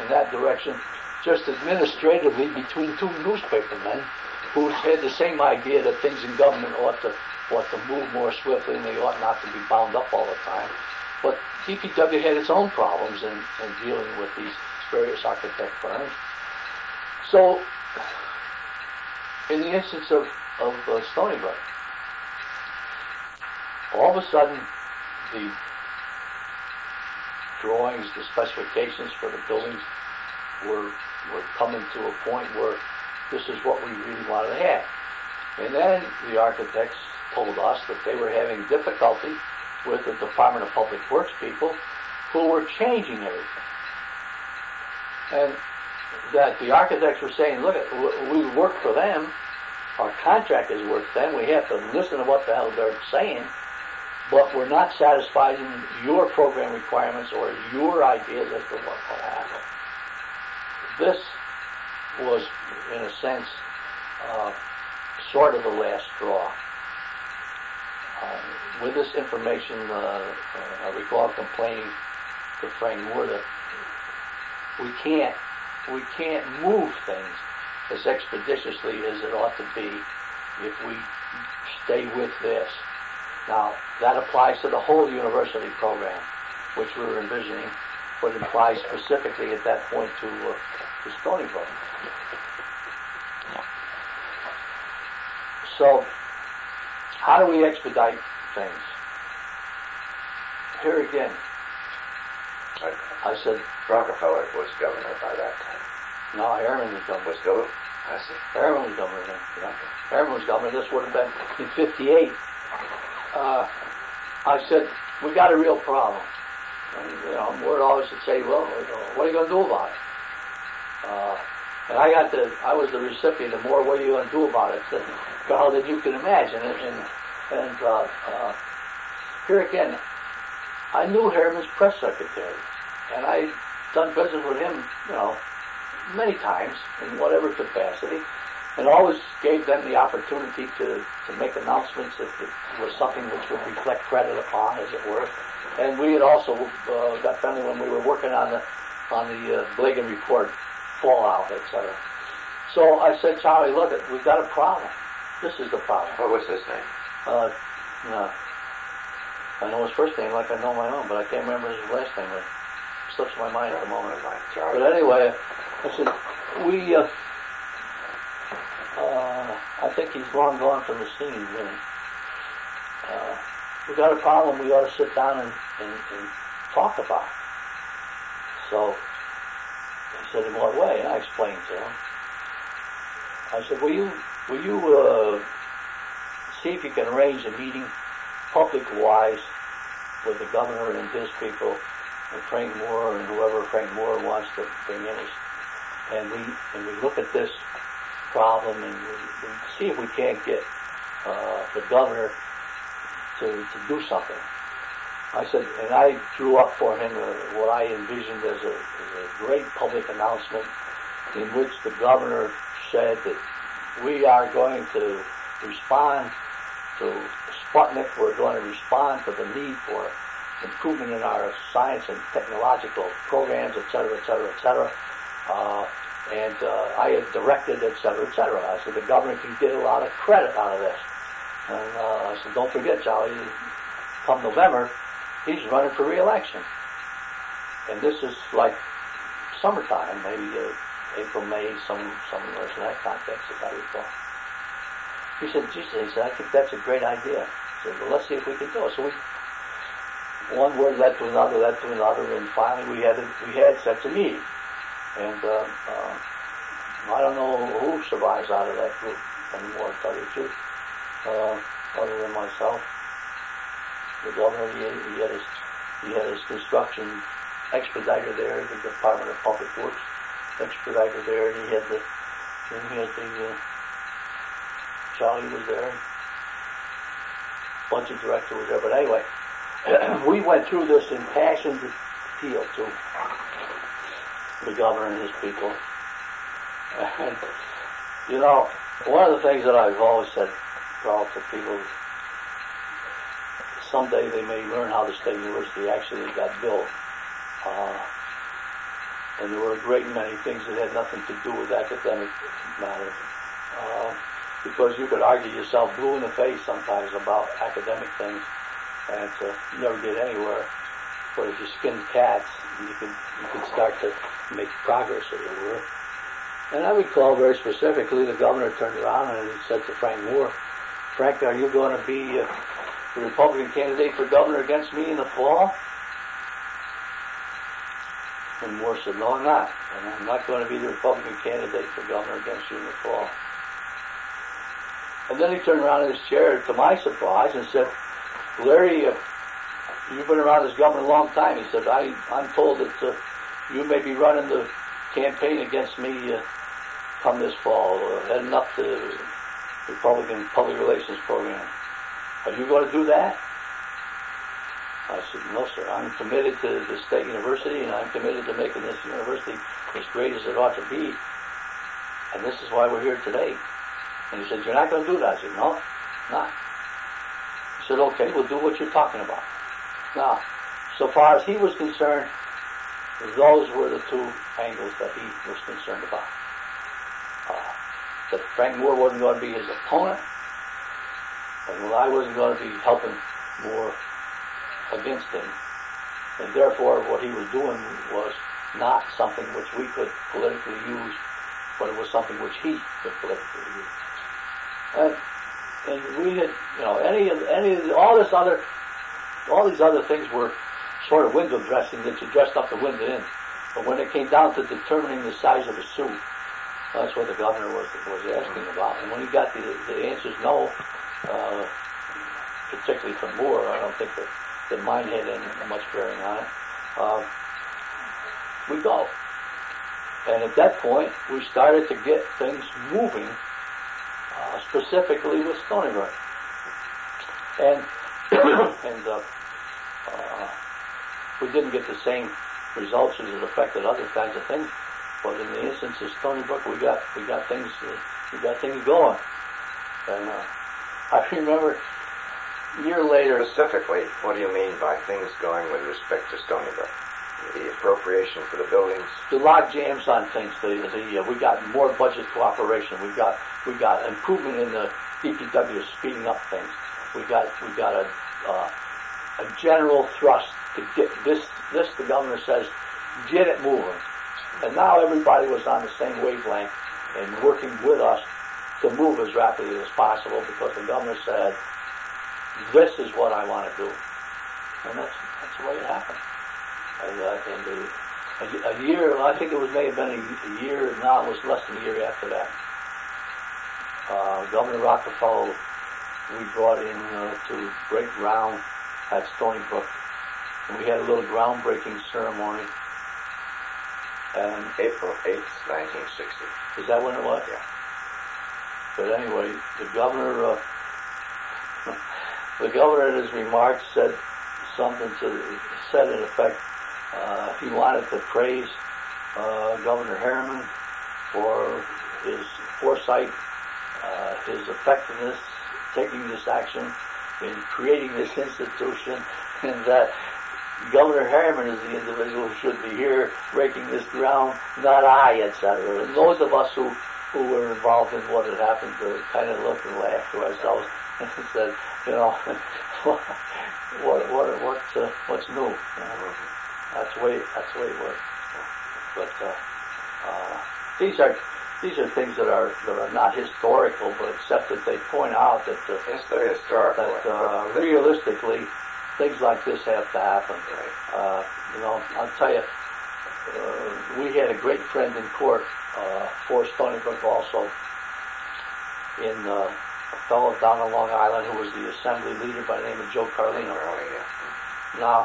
in that direction, just administratively between two newspapermen who had the same idea that things in government ought to move more swiftly and they ought not to be bound up all the time. But DPW had its own problems in dealing with these various architect firms. So, in the instance of Stony Brook, all of a sudden, the drawings, the specifications for the buildings were coming to a point where this is what we really wanted to have. And then the architects told us that they were having difficulty with the Department of Public Works people who were changing everything. And that the architects were saying, look, we work for them, our contractors work for them, we have to listen to what the hell they're saying, but we're not satisfying your program requirements or your ideas as to what will happen. This was, in a sense, sort of the last straw. With this information, I recall complaining to Frank Moore that we can't move things as expeditiously as it ought to be if we stay with this. Now, that applies to the whole university program, which we were envisioning, but it applies specifically at that point to Stony Brook. So, how do we expedite things? Here again, I said, Rockefeller was governor by that time. no, Harriman was governor. Was governor? I see. Harriman was governor then. Yeah. Harriman was governor. This would have been in '58. I said, we got a real problem. And, Ward always would say, well, what are you going to do about it? And I was the recipient of more, what are you going to do about it, than you can imagine. And here again, I knew Harriman's press secretary, and I'd done business with him, many times in whatever capacity, and always gave them the opportunity to make announcements if it was something which would reflect credit upon, as it were. And we had also got friendly when we were working on the Blagan report, fallout, etc. So I said, Charlie, look, we've got a problem. This is the problem. What was his name? No. I know his first name like I know my own, but I can't remember his last name. It slips my mind at the moment. But anyway, I said, I think he's long gone from the scene, really. We've got a problem we ought to sit down and talk about. So he said, in what way? And I explained to him. I said, will you see if you can arrange a meeting public-wise with the governor and his people and Frank Moore and whoever Frank Moore wants to bring in. And we look at this problem and we see if we can't get the governor to do something. I said, and I drew up for him what I envisioned as a great public announcement in which the governor said that we are going to respond to Sputnik, we're going to respond to the need for improvement in our science and technological programs, et cetera, et cetera, et cetera. And I had directed, et cetera, et cetera. I said, the governor can get a lot of credit out of this. And I said, don't forget, Charlie, come November, he's running for re-election. And this is like summertime, maybe April, May, somewhere in that context, as I recall. He said, geez, I think that's a great idea. I said, well, let's see if we can do it. So one word led to another, and finally we had such a meeting. And I don't know who survives out of that group anymore, to tell you the truth, other than myself. The governor, he had his construction expediter there, the Department of Public Works expediter there, and he had the Charlie was there, budget director was there, but anyway, we went through this impassioned appeal to the governor and his people. And, one of the things that I've always said, Carl, to people, someday they may learn how the State University actually got built. and there were a great many things that had nothing to do with academic matters. Because you could argue yourself blue in the face sometimes about academic things, and you never get anywhere. But if you skinned cats, you could start to make progress, as it were. And I recall very specifically, the governor turned around and he said to Frank Moore, "Frank, are you going to be the Republican candidate for governor against me in the fall?" And Moore said, "No, I'm not. And I'm not going to be the Republican candidate for governor against you in the fall." And then he turned around in his chair, to my surprise, and said, "Larry, you've been around as governor a long time." He said, I'm told that you may be running the campaign against me come this fall, heading up the Republican Public Relations Program. Are you going to do that? I said, "No, sir. I'm committed to the state university, and I'm committed to making this university as great as it ought to be. And this is why we're here today." And he said, "You're not going to do that?" I said, "No, not." He said, "Okay, we'll do what you're talking about." Now, so far as he was concerned, those were the two angles that he was concerned about. That Frank Moore wasn't going to be his opponent, and I wasn't going to be helping Moore against him. And therefore, what he was doing was not something which we could politically use, but it was something which he could politically use. And we had, all these other things were sort of window dressing that you dressed up the window in. But when it came down to determining the size of the suit, that's what the governor was asking about. And when he got the answers no, particularly from Moore, I don't think that mine had any much bearing on it, we go. And at that point, we started to get things moving, specifically with Stony Brook. And we didn't get the same results as it affected other kinds of things, but in the instance of Stony Brook, we got things going. And I remember a year later. Specifically, what do you mean by things going with respect to Stony Brook? The appropriation for the buildings? The log jams on things. We got more budget cooperation. We got improvement in the DPW, speeding up things. We got a general thrust to get this. The governor says, get it moving. And now everybody was on the same wavelength and working with us to move as rapidly as possible, because the governor said, this is what I want to do. And that's the way it happened. And a year, I think it may have been a year, no, it was less than a year after that. Governor Rockefeller, we brought in to break ground at Stony Brook. And we had a little groundbreaking ceremony. And April 8th, 1960. Is that when it was? Yeah. But anyway, the governor in his remarks said in effect, he wanted to praise Governor Harriman for his foresight, his effectiveness, taking this action in creating this institution, and that Governor Harriman is the individual who should be here breaking this ground, not I, etc. And those of us who were involved in what had happened kind of looked and laughed to ourselves and said, what's new? That's the way it works. But these are things that are not historical, but except that they point out that yes, they're historical. That realistically, things like this have to happen. Right. I'll tell you, we had a great friend in court for Stony Brook also, in a fellow down on Long Island who was the assembly leader by the name of Joe Carlino. Now,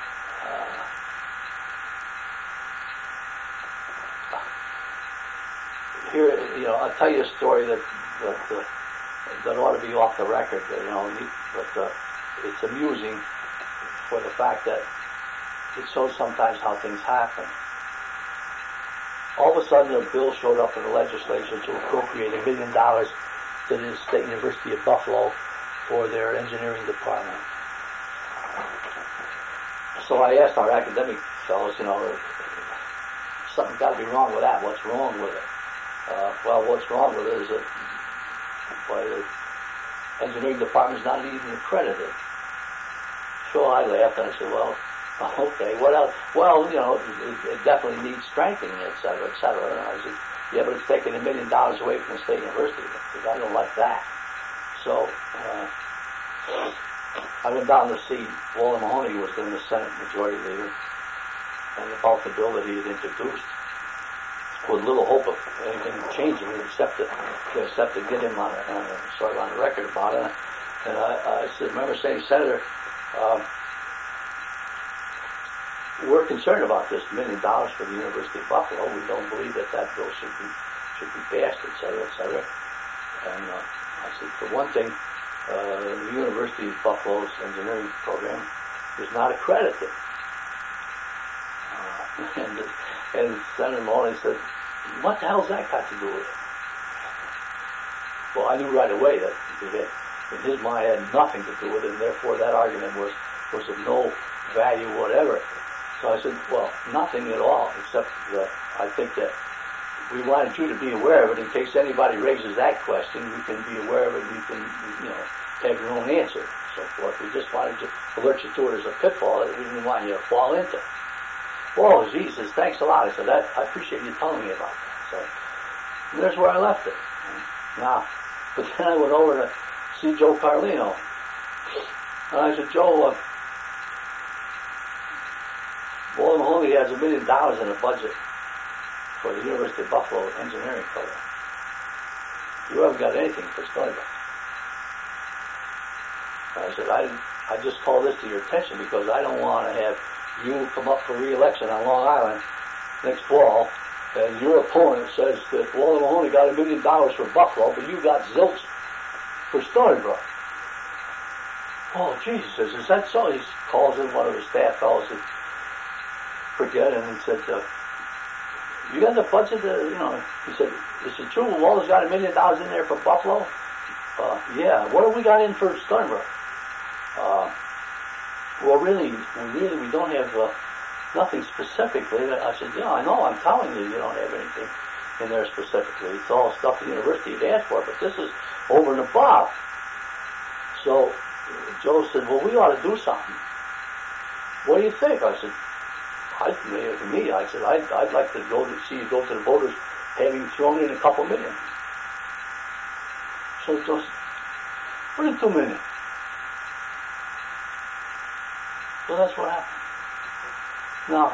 here, I'll tell you a story that ought to be off the record, but it's amusing for the fact that it shows sometimes how things happen. All of a sudden, a bill showed up in the legislature to appropriate $1 million to the State University of Buffalo for their engineering department. So I asked our academic fellows, something's got to be wrong with that. What's wrong with it? Well, what's wrong with it is that the engineering department's not even accredited. So I laughed and I said, well, okay, what else? Well, it definitely needs strengthening, et cetera, et cetera. And I said, yeah, but it's taking $1 million away from the state university, because I don't like that. So I went down to see Walter Mahoney, was then the Senate Majority Leader, and about the bill that he had introduced, with little hope of anything changing, except to get him on sort of on the record about it. And I remember saying, Senator, we're concerned about this $1 million for the University of Buffalo. We don't believe that bill should be passed, et cetera, et cetera. And I said, for one thing, the University of Buffalo's engineering program is not accredited. And Senator Mahoney said, what the hell's that got to do with it? Well, I knew right away that in his mind it had nothing to do with it, and therefore that argument was of no value whatever. So I said, well, nothing at all, except that I think that we wanted you to be aware of it in case anybody raises that question. You can be aware of it, and you can, have your own answer, so forth. We just wanted to alert you to it as a pitfall that we didn't want you to fall into. Oh, Jesus, thanks a lot. I said, I appreciate you telling me about that. So there's where I left it. Now, but then I went over to see Joe Carlino. And I said, Joe, Walter Mahoney has $1 million in the budget for the University of Buffalo engineering program. You haven't got anything for Stony Brook. I said, I just call this to your attention because I don't want to have you come up for re-election on Long Island next fall, and your opponent says that Walter Mahoney got $1 million for Buffalo, but you got zilch for Stony Brook. Oh, Jesus, is that so? He calls in one of his staff fellows and forget, and he said, you got the budget, he said, is it true Walter's got $1 million in there for Buffalo? Yeah. What have we got in for Stony Brook? Well, really, we don't have nothing specifically. I said, yeah, I know, I'm telling you, you don't have anything in there specifically. It's all stuff the university had asked for, but this is over and above. So Joe said, well, we ought to do something. What do you think? I said, I said, I'd like to see you go to the voters having thrown in a couple million. So Joe said, what is $2 million? So that's what happened. Now,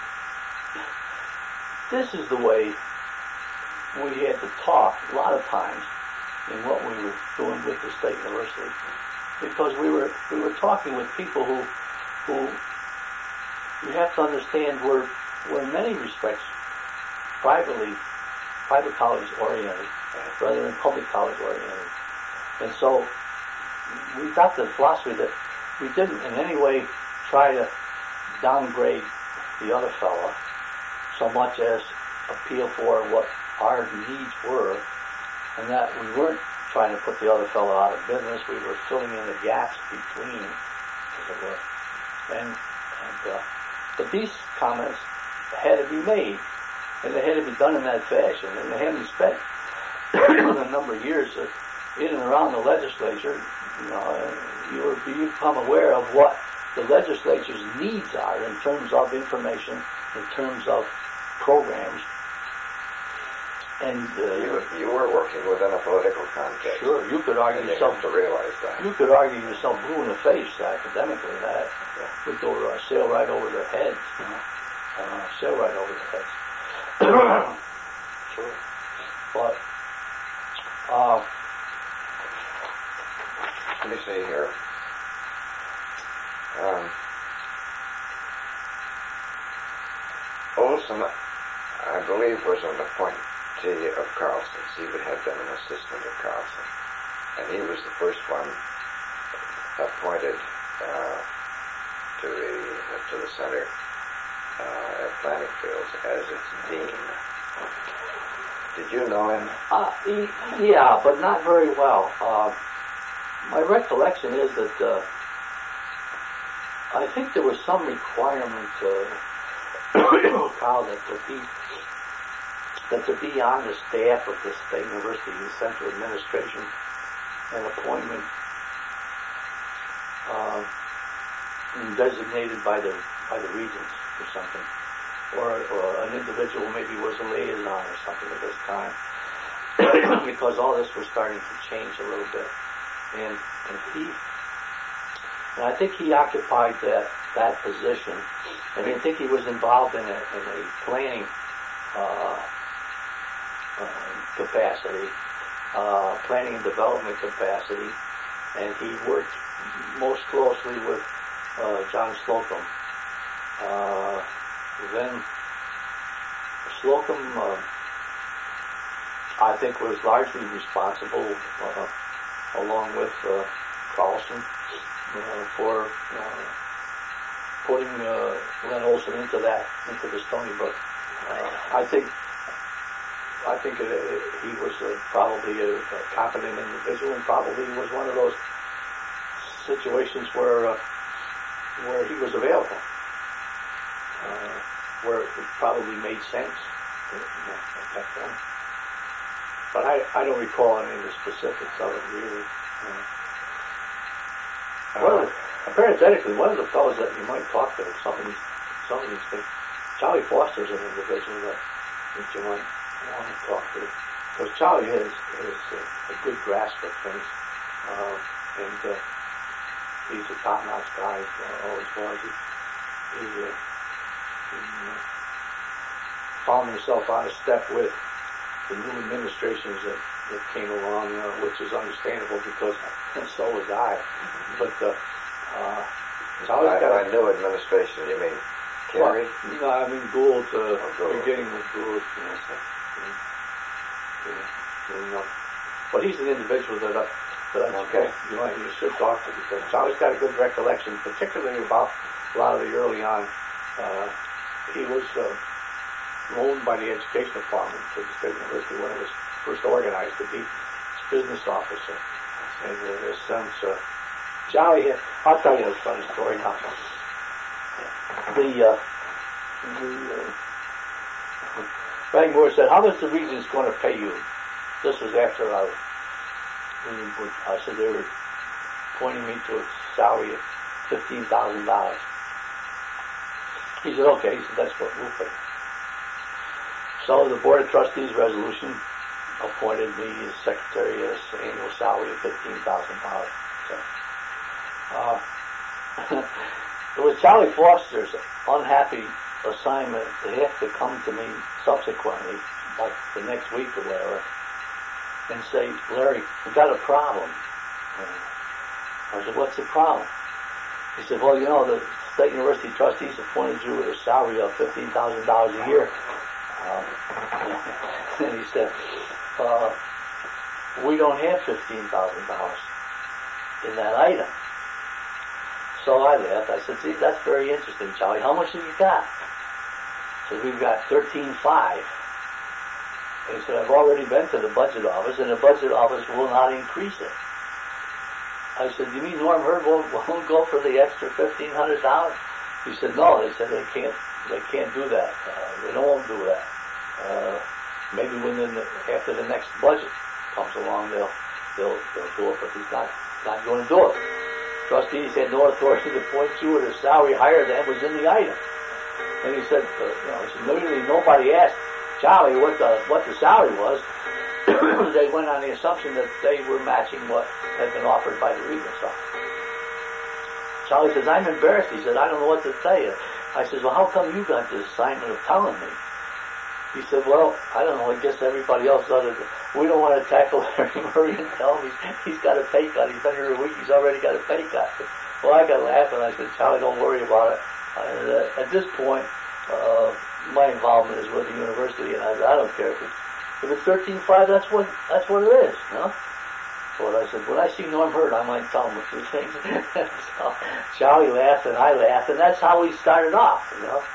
this is the way we had to talk a lot of times in what we were doing with the State University, because we were talking with people who you have to understand were in many respects private college oriented rather than public college oriented. And so we got the philosophy that we didn't in any way try to downgrade the other fella so much as appeal for what our needs were, and that we weren't trying to put the other fellow out of business. We were filling in the gaps between, as it were. But these comments had to be made, and they had to be done in that fashion. And having spent a number of years in and around the legislature, you become aware of what the legislature's needs are in terms of information, in terms of programs. And you were working within a political context. Sure, you could argue yourself to realize that. You could argue yourself blue in the face academically. That would go sail right over their heads. Sail right over their heads. Sure, but let me see here. Olson, I believe, was an appointee of Carlson's. He had been an assistant of Carlson, and he was the first one appointed to the center at Planning Fields as its dean. Did you know him? Yeah, but not very well. My recollection is that I think there was some requirement Carl that to be on the staff of the State University Central Administration, an appointment designated by the regents or something, or an individual maybe was a liaison or something at this time, because all this was starting to change a little bit, and I think he occupied that position, and I think he was involved in a planning capacity, planning and development capacity, and he worked most closely with John Slocum. Then Slocum, I think, was largely responsible, along with Carlson, for putting Len Olson into the Stony Brook. I think he was probably a competent individual, and probably was one of those situations where he was available, where it probably made sense at that point. But I don't recall any of the specifics of it really. Parenthetically, one of the fellows that you might talk to, some of these things, Charlie Foster's an individual that you might want to talk to, because Charlie is a good grasp of things, and he's a top-notch guy, always was. He found himself out of step with the new administrations that came along, which is understandable, because so was I. But Charlie's got by new administration, you mean Kerry? Well, no, I mean Gould, beginning with Gould. But he's an individual that you should talk to, because Charlie's got a good recollection, particularly about a lot of the early on. He was loaned by the Education Department to the State University when it was first organized to be its business officer. And in a sense, Charlie had, I'll tell you a funny story now. Frank Moore said, "How much the Regents going to pay you?" This was after I said they were pointing me to a salary of $15,000. He said, "Okay." He said, "That's what we'll pay." So the Board of Trustees resolution appointed me as secretary at an annual salary of $15,000. So, it was Charlie Foster's unhappy assignment to have to come to me subsequently, like the next week or whatever, and say, "Larry, we've got a problem." I said, "What's the problem?" He said, "Well, the State University trustees appointed you with a salary of $15,000 a year." And he said, "We don't have $15,000 in that item." So I laughed. I said, "See, that's very interesting, Charlie. How much have you got?" He said, "We've got $13,500. And he said, "I've already been to the budget office, and the budget office will not increase it." I said, "You mean Norm Hurd won't go for the extra $1,500? He said, "No." They said they can't do that. They don't want to do that. Maybe after the next budget comes along, they'll do it, but he's not going to do it. Trustees had no authority to appoint you at a salary higher than was in the item." And he said, really nobody asked Charlie what the salary was. They went on the assumption that they were matching what had been offered by the Regents office. Charlie says, "I'm embarrassed." He said, "I don't know what to tell you." I said, "Well, how come you got the assignment of telling me?" He said, "Well, I don't know. I guess everybody else does it. We don't want to tackle Larry Murray and tell him he's got a pay cut. He's been here a week. He's already got a pay cut." Well, I got laughing. I said, "Charlie, don't worry about it. At this point, my involvement is with the university, and I don't care if it's $13,500. That's what it is, But I said, when I see Norm Hurd, I might tell him a few things. So Charlie laughed, and I laughed, and that's how we started off,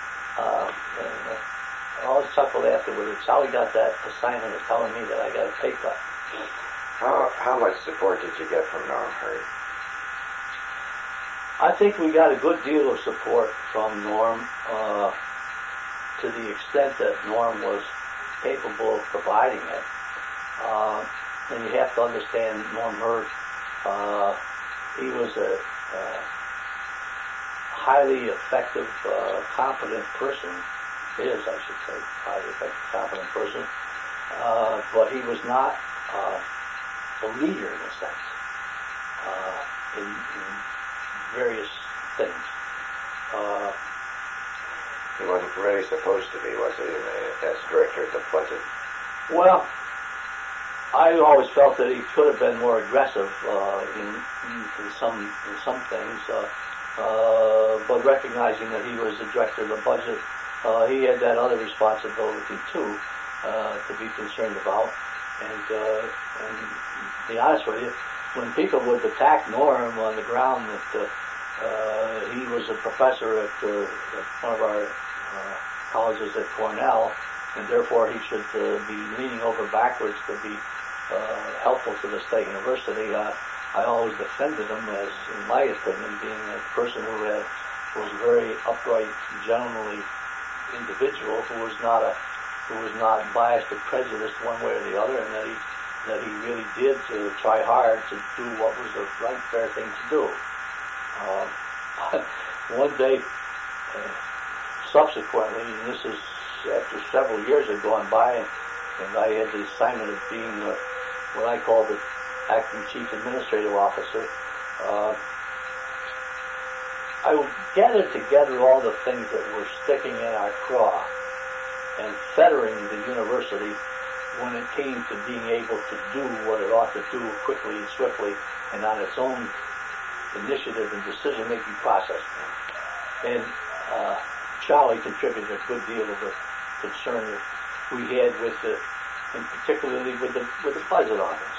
I always chuckled afterward. Charlie got that assignment of telling me that I got a pay cut. How much support did you get from Norm Hurd? I think we got a good deal of support from Norm. to the extent that Norm was capable of providing it. And you have to understand Norm Hurd, he was a highly effective, competent person, I should say, highly effective, competent person, but he was not a leader in a sense, in various things. He wasn't really supposed to be, was he, as director of the budget? Well, I always felt that he could have been more aggressive in some things, but recognizing that he was the director of the budget, he had that other responsibility too to be concerned about. And to be honest with you, when people would attack Norm on the ground that he was a professor at one of our colleges at Cornell, and therefore he should be leaning over backwards to be helpful to the State University, I always defended him as, in my opinion, being a person who was a very upright, gentlemanly individual who was not biased or prejudiced one way or the other, and that he really did to try hard to do what was the right, fair thing to do. One day, subsequently, and this is after several years had gone by, and I had the assignment of being what I call the acting chief administrative officer, I would gather together all the things that were sticking in our craw and fettering the university when it came to being able to do what it ought to do quickly and swiftly and on its own initiative and decision-making process. And Charlie contributed a good deal of the concern that we had with and particularly with the budget office.